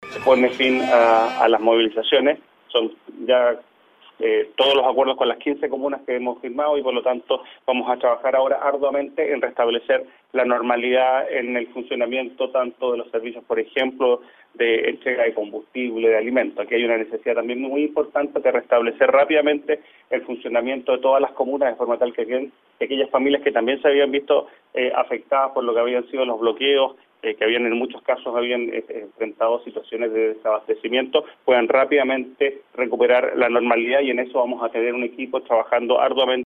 se pone fin a las movilizaciones. Son ya todos los acuerdos con las 15 comunas que hemos firmado y por lo tanto vamos a trabajar ahora arduamente en restablecer la normalidad en el funcionamiento tanto de los servicios, por ejemplo, de entrega de combustible, de alimentos. Aquí hay una necesidad también muy importante de restablecer rápidamente el funcionamiento de todas las comunas de forma tal que aquellas familias que también se habían visto afectadas por lo que habían sido los bloqueos, que habían en muchos casos habían enfrentado situaciones de desabastecimiento, puedan rápidamente recuperar la normalidad y en eso vamos a tener un equipo trabajando arduamente